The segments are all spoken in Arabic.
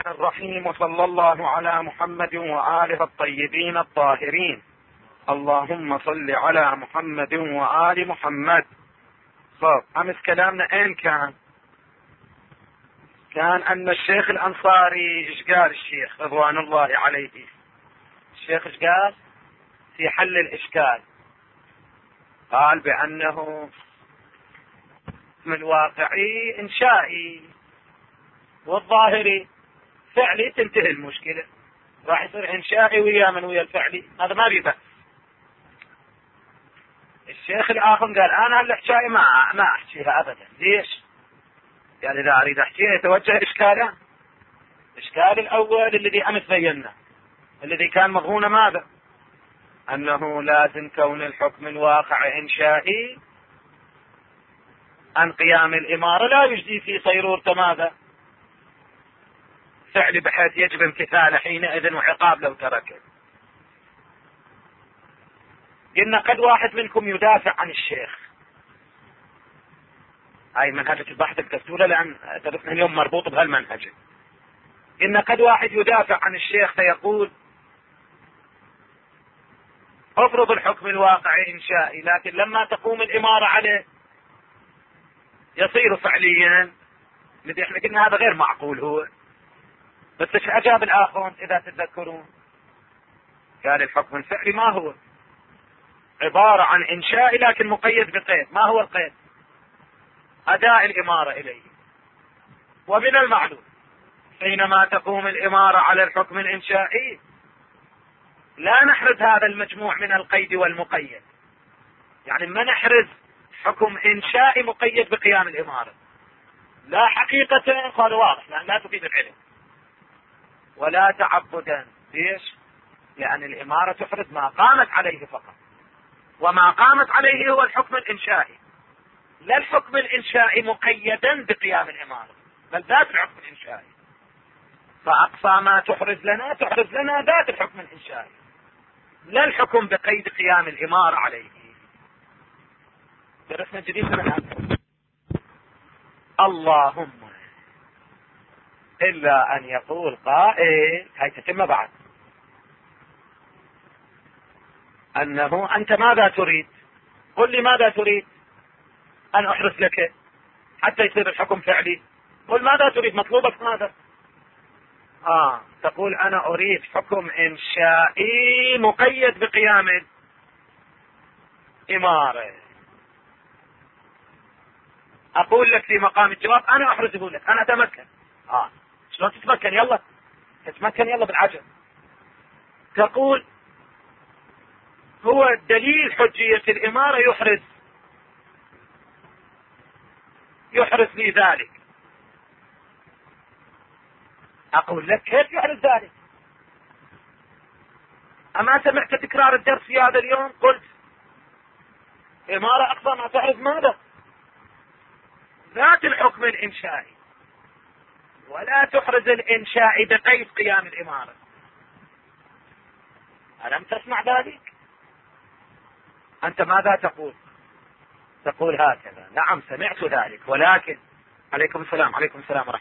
الرحيم، وصلى الله على محمد وآله الطيبين الطاهرين. اللهم صل على محمد وآل محمد. أمس كلامنا اين كان ان الشيخ الانصاري ايش قال؟ الشيخ رضوان الله عليه، الشيخ ايش قال في حل الاشكال؟ قال بانه من الواقعي انشائي والظاهري فعلي، تنتهي المشكلة. راح يصير انشائي ويا الفعلي، هذا ما بيبقى. الشيخ الاخر قال انا الحكاية ما احكيها ابدا. ليش؟ قال اذا اريد احكيها يتوجه اشكاله. الاشكال الاول الذي امس بينا، الذي كان مضمون ماذا؟ انه لازم كون الحكم الواقع انشائي عن قيام الامارة لا يجدي في صيرورة ماذا؟ فعل، بحيث يجب امتثاله حينئذ وعقاب لو تركه. قلنا قد واحد منكم يدافع عن الشيخ، هاي منهجة البحث الدستوري لأن درسنا اليوم مربوط بهالمنهجة. قلنا قد واحد يدافع عن الشيخ فيقول افرض الحكم الواقعي انشائي، لكن لما تقوم الامارة عليه يصير فعليا. الذي احنا قلنا هذا غير معقول هو. بس ايش اجاب الاخرون اذا تتذكرون؟ قال الحكم الفعلي ما هو؟ عبارة عن انشائي لكن مقيد بقيد. ما هو القيد؟ اداء الامارة اليه. ومن المعلوم حينما تقوم الامارة على الحكم الانشائي لا نحرز هذا المجموع من القيد والمقيد. يعني ما نحرز حكم انشائي مقيد بقيام الامارة، لا حقيقة قال واضح لأن لا تفيد العلم، ولا تعبدا. ليش؟ لأن الامارة تحرز ما قامت عليه فقط، وما قامت عليه هو الحكم الانشائي، لا الحكم الانشائي مقيدا بقيام الامارة، بل ذات الحكم الانشائي. فاقصى ما تحرز لنا ذات الحكم الانشائي، لا الحكم بقيد قيام الامارة عليه. درسنا جديد من هذا. اللهم الا ان يقول قائل، هاي تتم بعد، انه انت ماذا تريد؟ قل لي ماذا تريد ان احرز لك حتى يصير الحكم فعلي؟ قل ماذا تريد، مطلوبك ماذا؟ تقول انا اريد حكم انشائي مقيد بقيام الامارة. اقول لك في مقام الجواب انا احرزه لك، انا اتمكن. شلون تتمكن؟ يلا تتمكن، يلا بالعجل. تقول هو دليل حجية الامارة يحرز لي ذلك. اقول لك كيف يحرز ذلك؟ اما سمعت تكرار الدرس في هذا اليوم؟ قلت امارة اقصى ما تحرز ماذا؟ ذات الحكم الانشائي، ولا تحرز الانشائي بقيد قيام الامارة. ألم تسمع ذلك؟ أنت ماذا تقول؟ تقول هكذا. نعم سمعت ذلك، ولكن عليكم السلام ورحمة الله.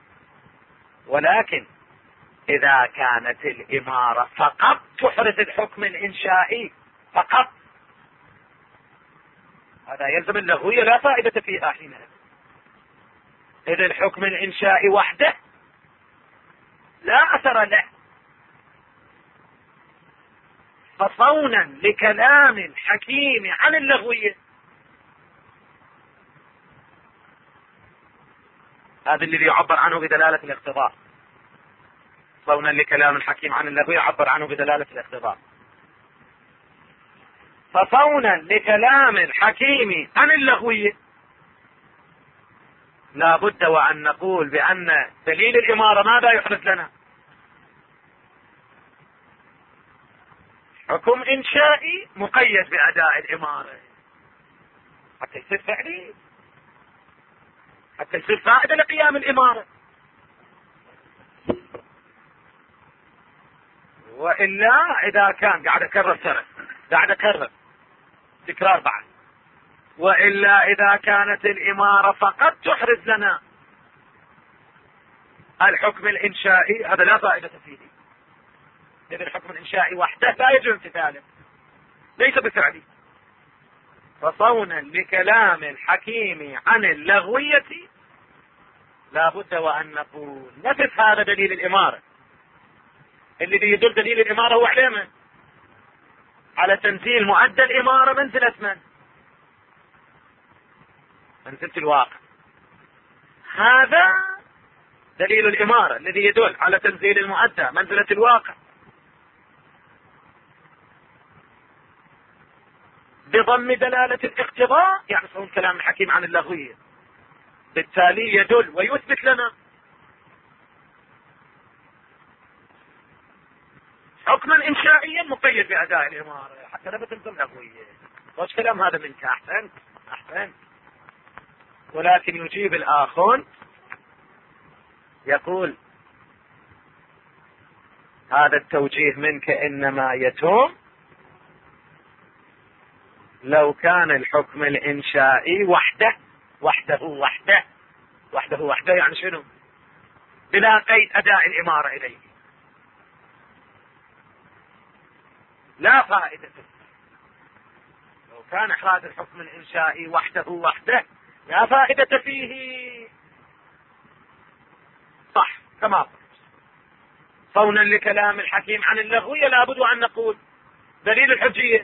ولكن إذا كانت الإمارة فقط تحرز الحكم الإنشائي فقط، هذا يلزم اللغوية لا فائدة فيها حينها. إذا الحكم الإنشائي وحده لا أثر له. فصونا لكلام الحكيم عن اللغوية، هذا الذي يعبر عنه بدلالة الاقتضاء. صونا لكلام الحكيم عن اللغوية يعبر عنه بدلالة الاقتضاء. فصونا لكلام الحكيم عن اللغوية لا بد وأن نقول بأن دليل الإمارة ماذا يحدث لنا؟ حكم إنشائي مقيد بأداء الإمارة حتى يصير فعلي، حتى يصير فائدة لقيام الإمارة. وإلا إذا كان قاعد أكرر تكرار بعد، وإلا إذا كانت الإمارة فقط تحرز لنا الحكم الإنشائي هذا لا فائدة فيه، إذا الحكم الإنشائي وحده لا يجب امتثاله، ليس بفعلي. فصونا لكلام الحكيم عن اللغوية لا بد وأن نقول نفس هذا دليل الإمارة. الذي يدل دليل الإمارة هو على من؟ على تنزيل مؤدى الإمارة منزلة من؟ منزلة الواقع. هذا دليل الإمارة الذي يدل على تنزيل المؤدى منزلة الواقع، بضم دلالة الاقتضاء، يعني صون كلام الحكيم عن اللغوية، بالتالي يدل ويثبت لنا حكما إنشائيا مقيد بأداء الإمارة حتى لا تلزم لغوية. وش كلام هذا منك؟ أحسنت. ولكن يجيب الآخر يقول هذا التوجيه منك إنما يتم لو كان الحكم الإنشائي وحده يعني شنو؟ بلا قيد أداء الإمارة إليه، لا فائدة. لو كان إحراز الحكم الإنشائي وحده لا فائدة فيه، صح كما قلت. صونا لكلام الحكيم عن اللغوية لابد أن نقول دليل الحجية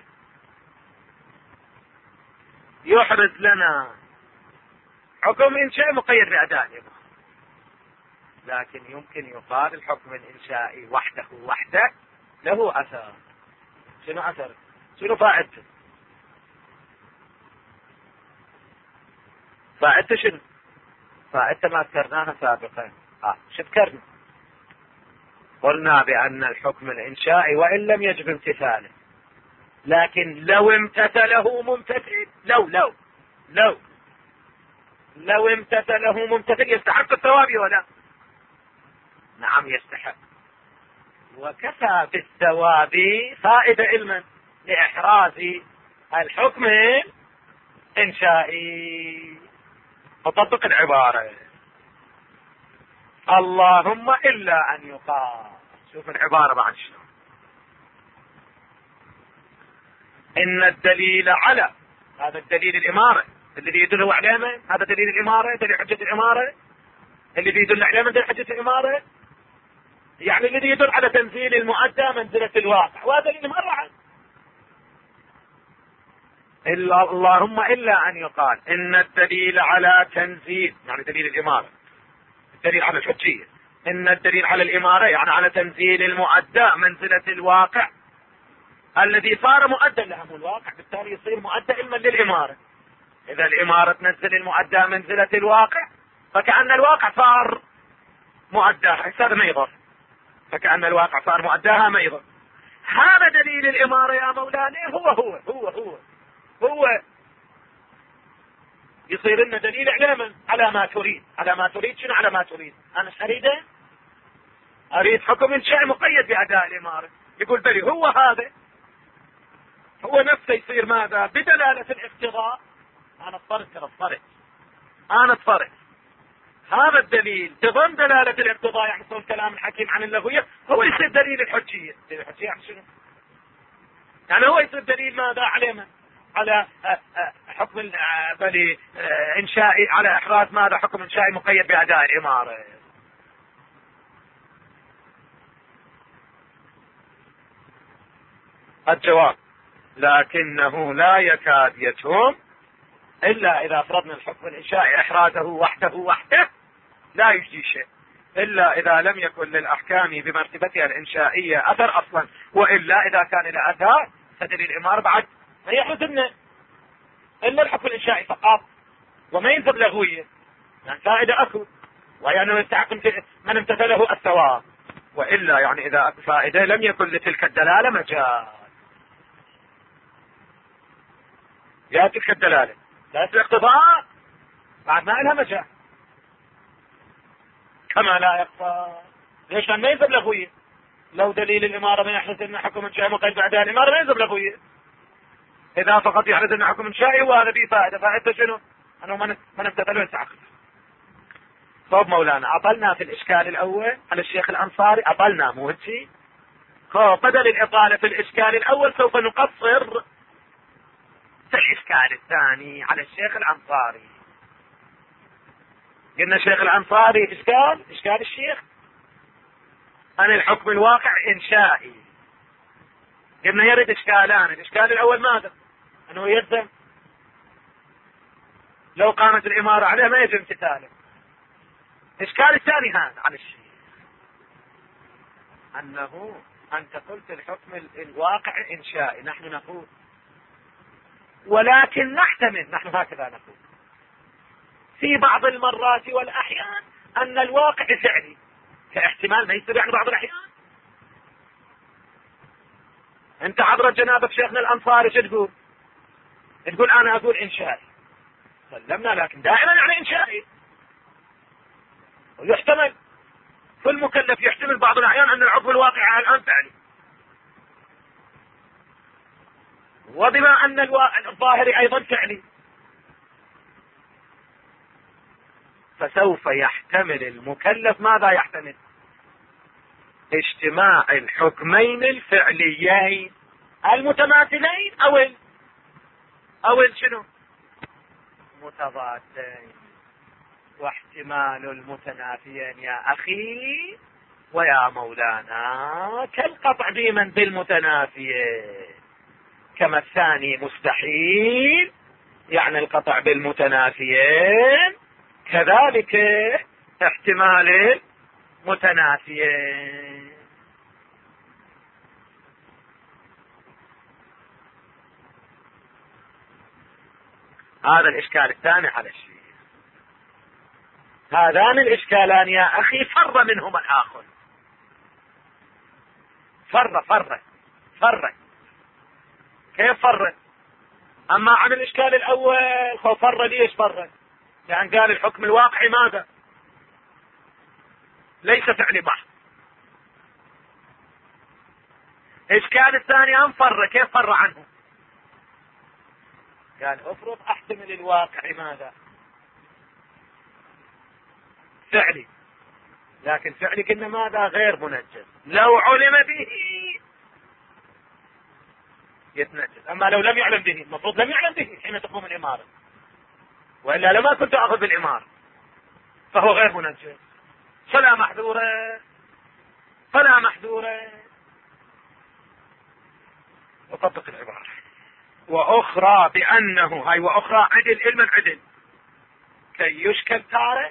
يحرز لنا حكم إنشائي مقيد بأداء الإمارة، لكن يمكن يقال الحكم الإنشائي وحده له أثر. شنو أثر؟ شنو فائدته؟ فائدته شنو؟ فائدته ما ذكرناها سابقا. شو ذكرنا؟ قلنا بأن الحكم الإنشائي وإن لم يجب امتثاله، لكن لو امتثله ممتثل، لو امتثله ممتثل يستحق الثواب ولا؟ نعم يستحق. وكفى بالثواب فائدة علما لإحراز الحكم الإنشائي. فطبق العبارة اللهم إلا أن يقال. شوف العبارة بعد شنو. إن الدليل على هذا الدليل الإمارة الذي يدل على من؟ هذا دليل الإمارة، دليل حجة الإمارة الذي يدل على من؟ دليل حجة الإمارة يعني الذي يدل على تنزيل المؤدى منزلة الواقع، وهذا دليل مرة إلا اللهم إلا أن يقال إن الدليل على تنزيل، يعني دليل الإمارة، الدليل على الحجية، إن الدليل على الإمارة يعني على تنزيل المؤدى منزلة الواقع الذي صار مؤدى له الواقع، بالتالي يصير مؤدى علما للإمارة. إذا الإمارة تنزل المؤدى منزلة الواقع فكأن الواقع صار مؤداها، هذا ما يضر، فكأن الواقع صار مؤداها ما يضر. هذا دليل الإمارة يا مولانا هو يصير لنا دليل علما على ما تريد. شنو على ما تريد؟ أنا أريد حكم إنشائي مقيد بأداء الإمارة. يقول بلي هو هذا هو نفسه يصير ماذا؟ بدلالة الاقتضاء. أنا اضطرد هذا الدليل بضم دلالة الاقتضاء، يعني صوت كلام الحكيم عن اللغوية هو يصير دليل الحجية. دليل الحجية يعني شنو؟ يعني هو يصير دليل ماذا؟ على من؟ على حكم بلي إنشائي، على إحراز ماذا؟ حكم إنشائي مقيد بأداء الإمارة. الجواب لكنه لا يكاد يتم إلا إذا فرضنا الحكم الإنشائي إحرازه وحده لا يجدي شيء، إلا إذا لم يكن للأحكام بمرتبتها الإنشائية أثر أصلا، وإلا إذا كان له أثر فدليل الإمارة بعد ما يحرز إلا الحكم الإنشائي فقط وما ينزل لغوية، يعني فائدة أكو، ويعني يستحق من امتثله الثواب، وإلا يعني إذا أكو فائدة لم يكن لتلك الدلالة مجال. يا تلك الدلالة لا الاقتضاء بعد ما لها مجال، كما لا يقصى. ليش؟ ما ينزل لغوية. لو دليل الإمارة ما يحدث أن حكم إنشائي مقيد بأداء الإمارة ما ينزل لغوية. إذا فقط يحدث أن حكم إنشائي وهذا به فائدة شنو؟ أنه من امتثله يستحق. طب مولانا أطلنا في الإشكال الأول على الشيخ الأنصاري، أطلنا مو هيك؟ بدل الإطالة في الإشكال الأول سوف نقصر في الإشكال الثاني على الشيخ الأنصاري. قلنا الشيخ الأنصاري إشكال الشيخ عن الحكم الواقع إنشائي. قلنا يرد إشكالان، الإشكال الأول ماذا؟ أنه يلزم لو قامت الإمارة عليه ما يجب امتثاله. الإشكال الثاني هذا على الشيخ أنه أنت قلت الحكم الواقع إنشائي، نحن نقول ولكن نحتمل، نحن هكذا نقول في بعض المرات والأحيان أن الواقع فعلي، كاحتمال ما يصير يعني بعض الأحيان. أنت حضرة جنابك شيخنا الأنصاري شو تقول؟ تقول أنا أقول إنشائي، سلمنا، لكن دائما يعني إنشائي، ويحتمل في المكلف يحتمل بعض الأحيان أن الحكم الواقع الآن فعلي، وبما أن الظاهري أيضا فعلي فسوف يحتمل المكلف ماذا يحتمل؟ اجتماع الحكمين الفعليين المتماثلين أو شنو؟ متضادين. واحتمال المتنافيين يا أخي ويا مولانا كالقطع بمن بالمتنافيين، كما الثاني مستحيل يعني القطع بالمتنافيين، كذلك احتمال المتنافيين. هذا الإشكال الثاني على الشيء. هذان الإشكالان يا أخي فر منهما الآخر، فر كيف فر؟ أما عن الإشكال الأول ففر ليش فر؟ يعني قال الحكم الواقعي ماذا؟ ليس فعلي محض. الإشكال الثاني هم فر، كيف فر عنه؟ قال افرض احتمل الواقع ماذا؟ فعلي، لكن فعلي قلنا ماذا؟ غير منجز، لو علم به يتنجز، اما لو لم يعلم به المفروض لم يعلم به حين تقوم الامارة، والا لما كنت اخذ بالامارة، فهو غير منجز، فلا محذورة. وطبق العبارة. واخرى بانه هاي واخرى عدل علما عدل كي يشكل تارة،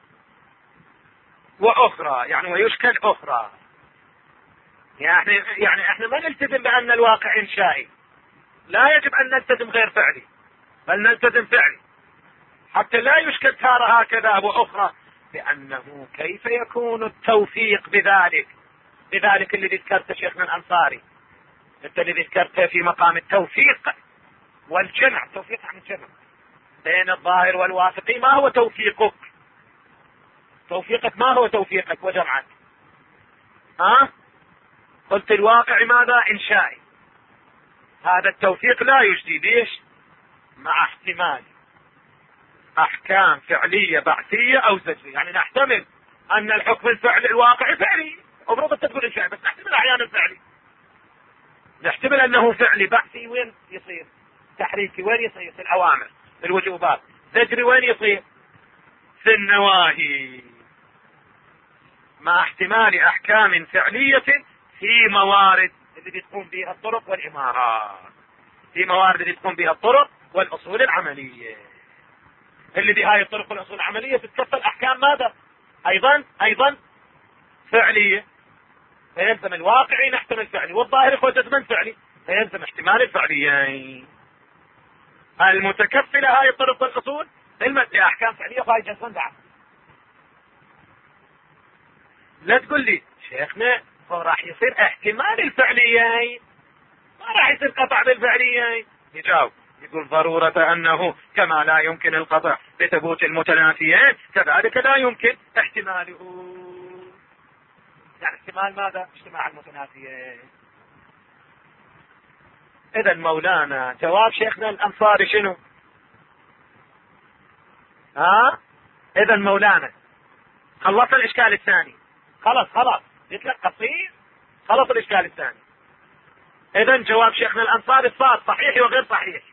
واخرى يعني ويشكل اخرى، يعني احنا ما نلتزم بان الواقع انشائي، لا يجب ان نلتزم غير فعلي، بل نلتزم فعلي حتى لا يشكل تارة هكذا واخرى، لانه كيف يكون التوفيق بذلك الذي ذكرته شيخنا الانصاري، انت الذي ذكرته في مقام التوفيق والجمع. توفيق عن الجمع بين الظاهر والواثق. ما هو توفيقك؟ توفيقك ما هو توفيقك وجمعك؟ قلت الواقع ماذا؟ انشائي. هذا التوفيق لا يجدي ليش؟ مع احتمال احكام فعلية بعثية او زجرية، يعني نحتمل ان الحكم الفعلي الواقع فعلي، افرض تقول انشائي بس نحتمل احيانا فعلي، نحتمل انه فعلي. بعثي وين يصير؟ تحريكي وين يصير؟ في الاوامر في الوجوبات. زجري وين يصير؟ في النواهي، مع احتمال احكام فعلية في موارد اللي تقوم بها الطرق والامارات، في موارد اللي تقوم بها الطرق والاصول العملية، اللي بهاي الطرق والاصول العملية تتكفل احكام ماذا؟ ايضا فعلية، فيلزم الواقعي نحتمل فعلي، والظاهر هو جزما فعلي، فيلزم احتمال الفعليين المتكفلة هاي الطرق والاصول المادة احكام فعلية، فهاي جزما بعد. لا تقول لي شيخنا راح يصير احتمال الفعليين، ما راح يصير قطع بالفعليين. يجاوب يقول ضرورة انه كما لا يمكن القطع بثبوت المتنافيين كذلك لا يمكن احتماله. يعني احتمال ماذا؟ اجتماع المتنافيين. اذا مولانا جواب شيخنا الانصاري شنو؟ اذا مولانا خلصنا الإشكال الثاني. خلاص يطلق قصير، خلص الإشكال الثاني. إذن جواب شيخنا الأنصاري صار صحيح وغير صحيح.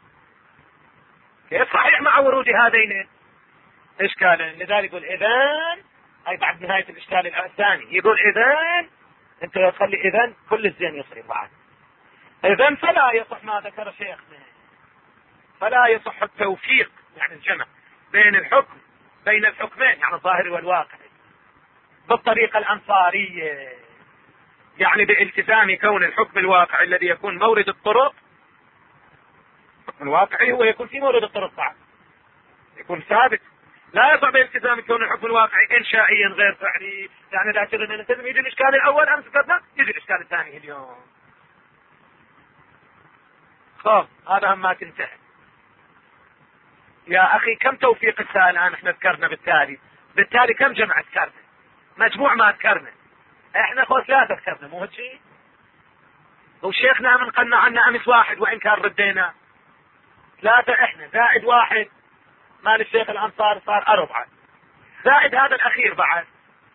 كيف صحيح مع ورود هذين إشكالين؟ لذلك يقول إذن، أي بعد نهاية الإشكال الثاني يقول إذن، أنت تخلي إذن كل الزين يصير بعد. إذن فلا يصح ما ذكر شيخنا، فلا يصح التوفيق، يعني الجمع بين الحكمين، يعني الظاهر والواقع بالطريقة الأنصارية، يعني بالتزام كون الحكم الواقعي الذي يكون مورد الطرق، الحكم الواقعي هو يكون في مورد الطرق بعد يكون ثابت. لا يصح بالتزام كون الحكم الواقعي إنشائيا غير فعلي، يعني لا ترى أن نلتزم يجي الإشكال الأول أمس ذكرنا يجي الإشكال الثاني اليوم. خلاص هذا هم ما تنتهي يا أخي. كم توفيق السائل الآن احنا ذكرنا، بالتالي كم جمع ذكرنا؟ مجموع ما ذكرنا احنا 3 ذكرنا، مو هيك؟ وشيخنا من قلنا عنا أمس 1 وإن كان ردينا 3 احنا زائد 1 مال الشيخ الأنصار صار 4 زائد هذا الأخير بعد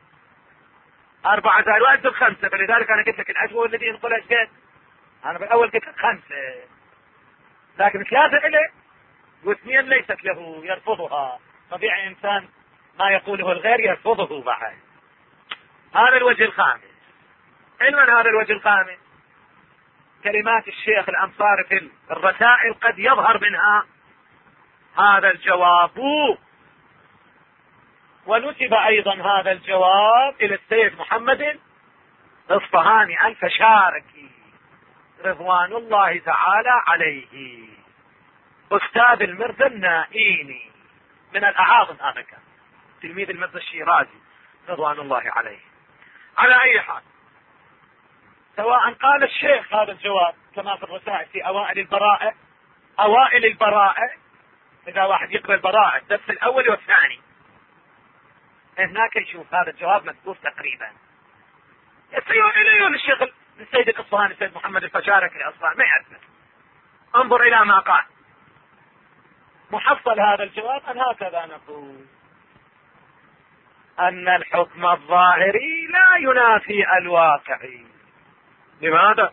4 زائد 1 5. فلذلك أنا قلت لك الأجوبة الذي ينقل أجد، أنا بالأول قلت لك 5 لكن 3 إليه و2 ليست له يرفضها. طبيعي إنسان ما يقوله الغير يرفضه بعد. هذا الوجه الخامس. علما هذا الوجه الخامس كلمات الشيخ الأنصاري في الرسائل قد يظهر منها هذا الجواب، ونسب أيضا هذا الجواب إلى السيد محمد الأصفهاني الفشاركي رضوان الله تعالى عليه، أستاذ المرزا النائيني من الأعاظم، هذا كان تلميذ المرزا الشيرازي رضوان الله عليه. على أي حال، سواء قال الشيخ هذا الجواب كما في الرسائل في أوائل البراءة، إذا واحد يقرأ البراءة الدرس الأول والثاني هناك يشوف هذا الجواب مذكور تقريبا. يقول الشيخ السيد الأصفهاني السيد محمد الفشاركي الأصفهاني ما يعرف، انظر إلى ما قال. محصل هذا الجواب أن هكذا نقول أن الحكم الظاهري لا ينافي الواقعي. لماذا؟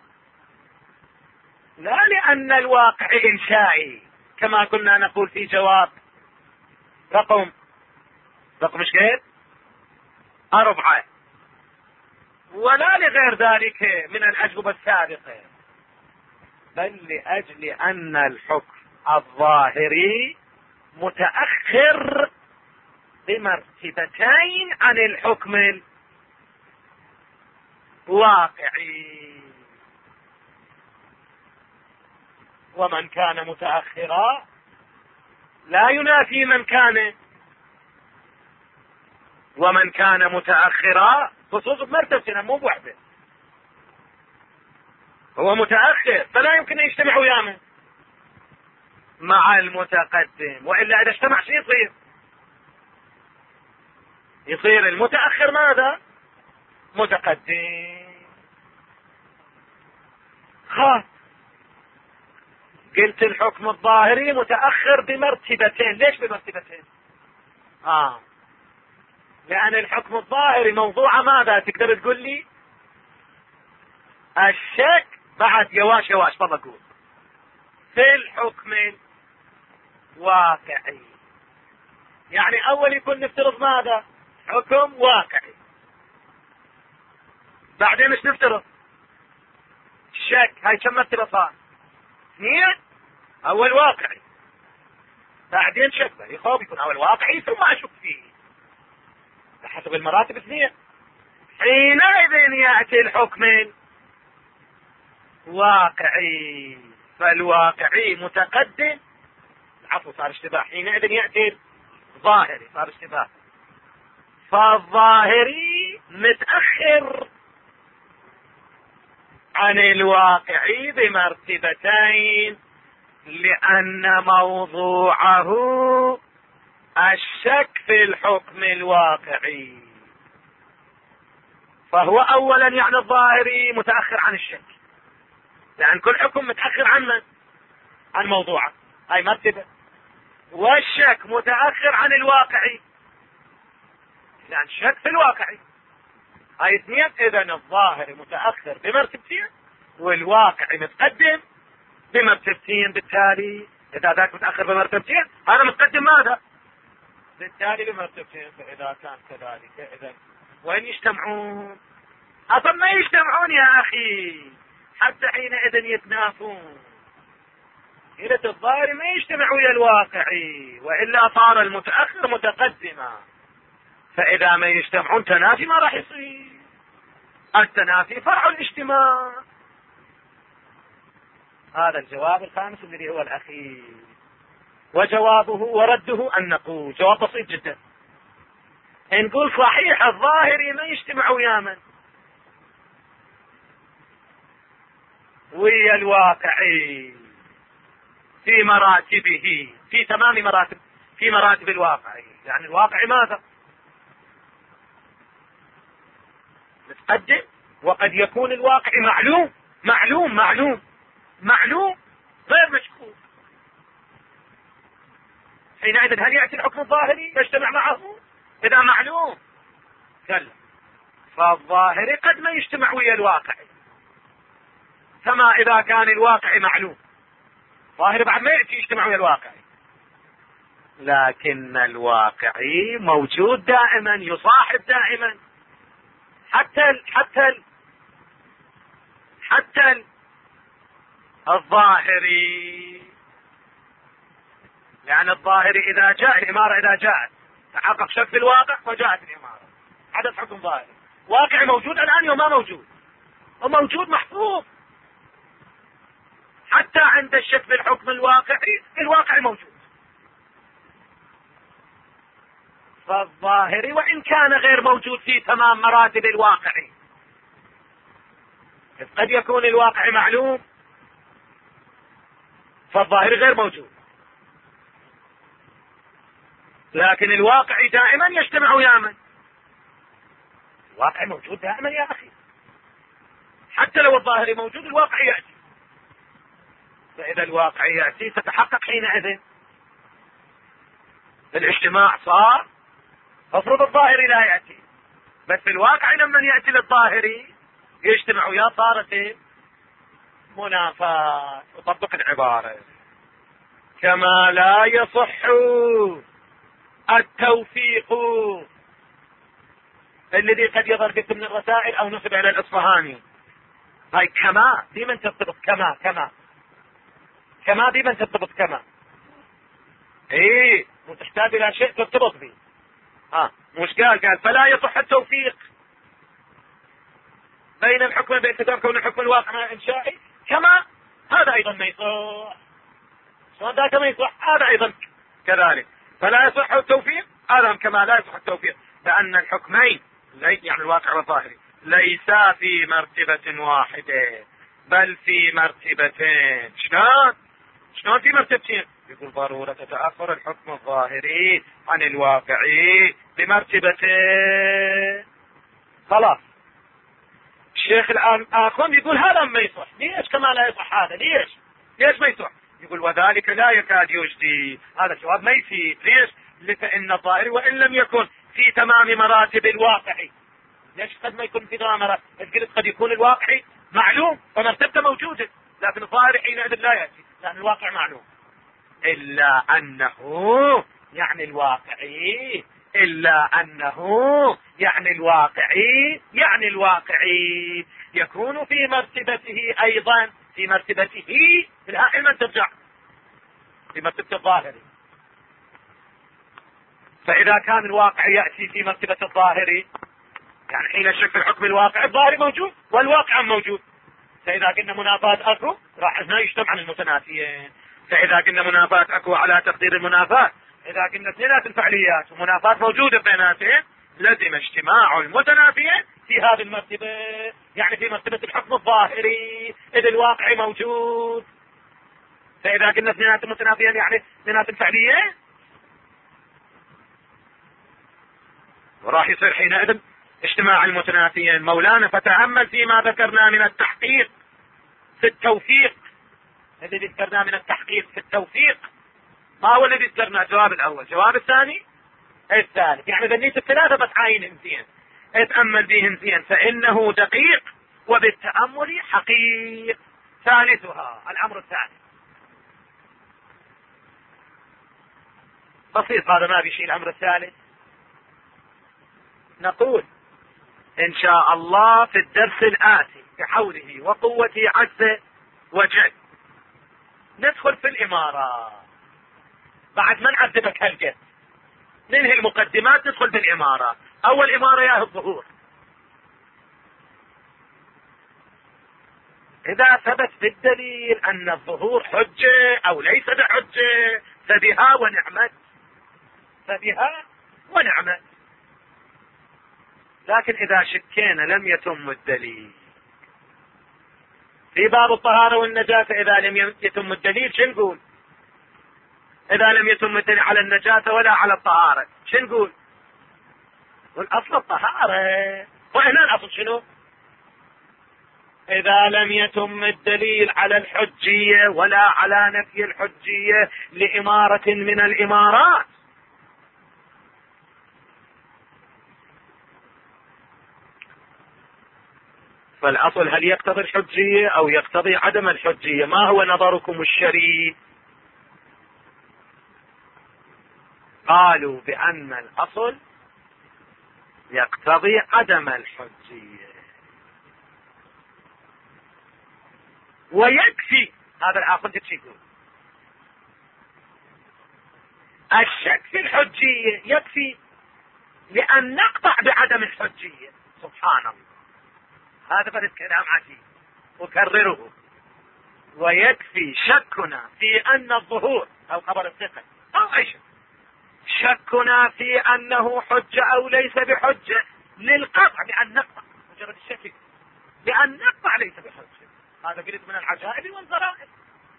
لا لأن الواقع إنشائي كما كنا نقول في جواب رقم شكل 4، ولا لغير ذلك من الأجوبة السابقة، بل لأجل أن الحكم الظاهري متأخر بمرتبتين عن الحكم الواقعي، ومن كان متأخرا لا ينافي ومن كان متأخرا خصوص بمرتبتنا مو بوحدة، هو متأخر فلا يمكن أن يجتمع وياه مع المتقدم، وإلا إذا اجتمع شيء يصير المتأخر ماذا؟ متقدم. قلت الحكم الظاهري متأخر بمرتبتين. ليش بمرتبتين؟ لأن الحكم الظاهري موضوع ماذا؟ تقدر تقول لي الشك بعد يواش والله قول في الحكم الواقعي، يعني أول يكون نفترض ماذا؟ حكم واقعي، بعدين مش نفترض الشك. هاي كم مرتبة صار؟ 2. أول واقعي بعدين شك، يخاف يكون أول واقعي ثم أشك فيه حسب المراتب 2. حينئذ يأتي الحكم الواقعي، فالواقعي متقدم، العفو صار اشتباه، حينئذ يأتي الظاهري صار اشتباه، فالظاهري متأخر عن الواقعي بمرتبتين، لأن موضوعه الشك في الحكم الواقعي، فهو أولا يعني الظاهري متأخر عن الشك، لأن كل حكم متأخر عن موضوعه، هاي مرتبة. والشك متأخر عن الواقعي، لأن شك في الواقعي. هاي اثنين. إذا الظاهر متأخر بمرتبتين والواقعي متقدم بمرتبتين، بالتالي إذا ذاك متأخر بمرتبتين هذا متقدم ماذا؟ بالتالي بمرتبتين. فإذا كان كذلك إذا وين يجتمعون؟ أصلا ما يجتمعون يا أخي، حتى حينئذ يتنافون. إلى الظاهر ما يجتمع ويا الواقعي، وإلا صار المتأخر متقدما. فإذا ما يجتمعون تنافي ما راح يصير. التنافي فرع الاجتماع. هذا الجواب الخامس الذي هو الأخير. وجوابه ورده أن نقول جواب بسيط جدا، نقول صحيح الظاهري ما يجتمع ويا من؟ ويا الواقعي في مراتبه، في تمام مراتب، في مراتب الواقعي. يعني الواقعي ماذا؟ متقدم، وقد يكون الواقعي معلوم معلوم معلوم معلوم غير مشكوك. حينئذ هل يأتي الحكم الظاهري يجتمع معه إذا معلوم؟ كلا. فالظاهري قد ما يجتمع ويا الواقعي، كما إذا كان الواقعي معلوم ظاهري بعد ما يأتي يجتمع ويا الواقعي. لكن الواقعي موجود دائما، يصاحب دائما حتى الظاهري. لأن الظاهري إذا جاء الإمارة، إذا جاءت تحقق شك في الواقع وجاءت الإمارة حدث حكم ظاهري. واقعي موجود الآن وما موجود، وموجود محفوظ. حتى عند الشك في الحكم الواقعي الواقع موجود. فالظاهري وإن كان غير موجود في تمام مراتب الواقعي، قد يكون الواقع معلوم فالظاهري غير موجود، لكن الواقع دائما يجتمع ويا من؟ الواقع موجود دائما يا أخي. حتى لو الظاهري موجود الواقع يأتي. فإذا الواقع يأتي تتحقق حينئذ الاجتماع صار. افرض الظاهري لا يأتي، بس الواقع لما يأتي للظاهري يجتمع وياه صارت منافاة. وطبق العبارة كما لا يصح التوفيق الذي قد يظهر في من الرسائل او نسب الى الاصفهاني. هاي كما ديما ترتبط كما ديما ترتبط كما ايه، وتحتاج الى شيء ترتبط به. مش قال فلا يصح التوفيق بين الحكم باعتبار كون الحكم الواقع انشائي، كما هذا ايضا ما يصح. ذاك ما يصح هذا ايضا كذلك. فلا يصح التوفيق هذا كما لا يصح التوفيق، لان الحكمين يعني الواقع والظاهري ليسا في مرتبة واحدة بل في مرتبتين. شلون في مرتبتين؟ يقول ضرورة تتأخر الحكم الظاهري عن الواقعي بمرتبتين. خلاص. الشيخ الآن آخر يقول هذا ما يصح. ليش كما لا يصح هذا؟ ليش ما يصح؟ يقول وذلك لا يكاد يجدي. هذا الجواب ما يفيد. ليش؟ لأن الظاهري وإن لم يكن في تمام مراتب الواقعي، ليش قد ما يكون في تمام مراتب؟ قلت قد يكون الواقعي معلوم فمرتبته موجودة، لكن الظاهري حينئذ لا يأتي لأن الواقع معلوم. إلا أنه يعني الواقعي يكون في مرتبته أيضا، في مرتبته الآن من ترجع في مرتبة الظاهري. فإذا كان الواقع يأتي في مرتبة الظاهري، يعني حين الشك في الحكم الواقع الظاهري موجود والواقع موجود. فإذا قلنا منافاة أكو راح هنا يجتمع المتنافيين. فإذا قلنا منافاة أكو على تقدير المنافاة، إذا قلنا اثنينات الفعليات ومنافاة موجودة بيناتهم، لازم اجتماع المتنافيين في هذه المرتبة، يعني في مرتبة الحكم الظاهري إذ الواقع موجود. فإذا قلنا اثنينات المتنافيين يعني اثنينات الفعليين، وراح يصير حينئذ اجتماع المتنافيين. مولانا فتأمل فيما ذكرنا من التحقيق في التوفيق. الذي ذكرنا من التحقيق في التوفيق ما هو الذي ذكرنا؟ الجواب الأول. الجواب الثاني الثالث. يعني بنيت الثلاثة بس عاين زين، اتأمل بهم زين فإنه دقيق وبالتأمل حقيق. ثالثها الأمر الثالث بسيط، هذا ما بيشيل الأمر الثالث. نقول إن شاء الله في الدرس الآتي بحوله وقوته عز وجل ندخل في الإمارة، بعد ما نعذبك هالقد ننهي المقدمات ندخل في الإمارة. أول إمارة يا الظهور. إذا ثبت بالدليل أن الظهور حجة أو ليس بحجة فبها ونعمت، فبها ونعمت. لكن إذا شكينا لم يتم الدليل في باب الطهارة والنجاسة، إذا لم يتم الدليل شو نقول؟ إذا لم يتم الدليل على النجاسة ولا على الطهارة شو نقول؟ والأصل الطهارة. وهنا الأصل شنو؟ إذا لم يتم الدليل على الحجية ولا على نفي الحجية لإمارة من الإمارات، فالأصل هل يقتضي الحجية أو يقتضي عدم الحجية؟ ما هو نظركم الشريف؟ قالوا بأن الأصل يقتضي عدم الحجية ويكفي. هذا الآخر شو يقول؟ الشك في الحجية يكفي لأن نقطع بعدم الحجية. سبحان الله، هذا فرد كلام عجيب أكرره. ويكفي شكنا في أن الظهور أو خبر الثقة أو أي شيء، شكنا في أنه حجة أو ليس بحجة للقطع، بأن نقطع مجرد الشك، بأن نقطع ليس بحجة. هذا قلت من العجائب والغرائب.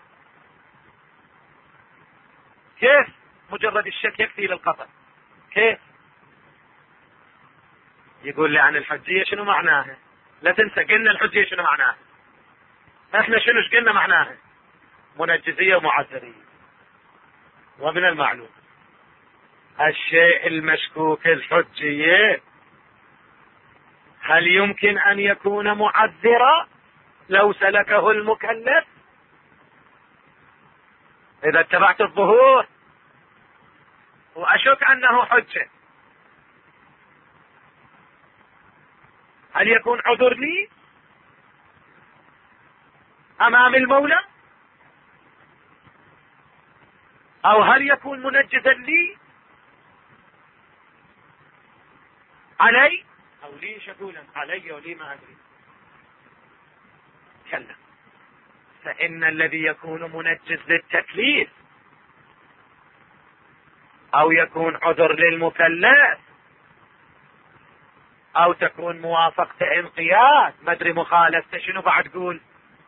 كيف مجرد الشك يكفي للقطع؟ كيف؟ يقول لي عن الحجية شنو معناها؟ لا تنسى قلنا الحجية شنو معناها، احنا شنو قلنا معناها؟ منجزية ومعذرية. ومن المعلوم الشيء المشكوك الحجية هل يمكن ان يكون معذرا لو سلكه المكلف؟ اذا اتبعت الظهور واشك انه حجة، هل يكون عذر لي امام المولى؟ او هل يكون منجزا لي علي او لي شكولا علي ولي ما ادري؟ كلا، فان الذي يكون منجز للتكليف او يكون عذر للمكلف او تكون موافقة انقياد ما ادري مخالفته شنو بعد قول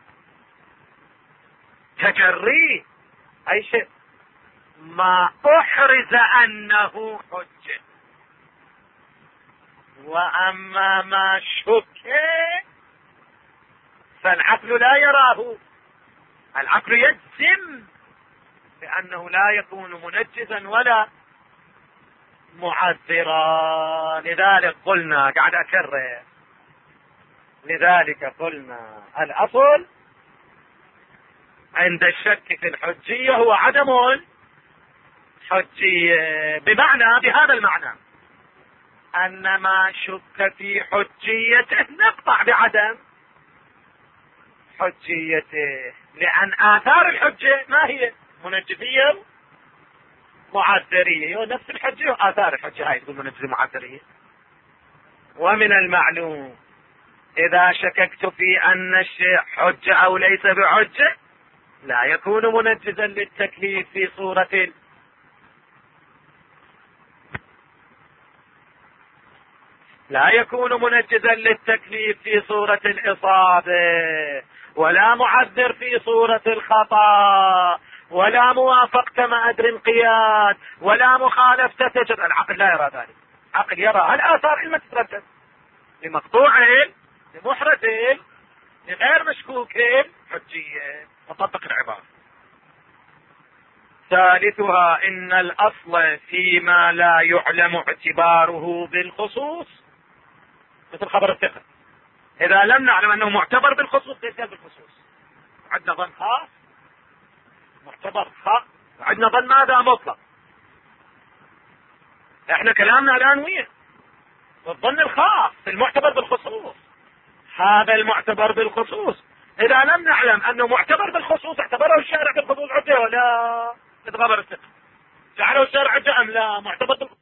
تجري اي شيء، ما احرز انه حجة. واما ما شك فالعقل لا يراه، العقل يجزم بانه لا يكون منجزا ولا معذرا. لذلك قلنا، قاعد اكرر، لذلك قلنا الاصل عند الشك في الحجية هو عدم الحجية، بمعنى بهذا المعنى ان ما شك في حجيته نقطع بعدم حجيته، لان اثار الحجة ما هي؟ منجزية معذرية، نفس الحجة واثار الحجة هاي تقول منجزية معذرية. ومن المعلوم اذا شككت في ان الشيء حجة او ليس بحجة لا يكون منجزا للتكليف في صورة لا يكون منجزا للتكليف في صورة الإصابة، ولا معذر في صورة الخطأ، ولا موافقة ما أدري انقياد، ولا مخالفة تجد. العقل لا يرى ذلك، العقل يرى الآثار ما تتردد لمقطوع لمحرز لغير مشكوك حجية. وطبق العبارة. ثالث ثالثها ان الاصل فيما لا يعلم اعتباره بالخصوص، مثل خبر الثقة، اذا لم نعلم انه معتبر بالخصوص ليس بالخصوص. عندنا ظن خاص معتبر خاص، عندنا ظن ماذا مطلق. احنا كلامنا الان وين الظن الخاص المعتبر بالخصوص، هذا المعتبر بالخصوص اذا لم نعلم انه معتبر بالخصوص اعتبره الشارع بالخصوص عده ولا؟ مثل خبر الثقة، جعله الشارع عده ام لا؟ معتبر بالخصوص.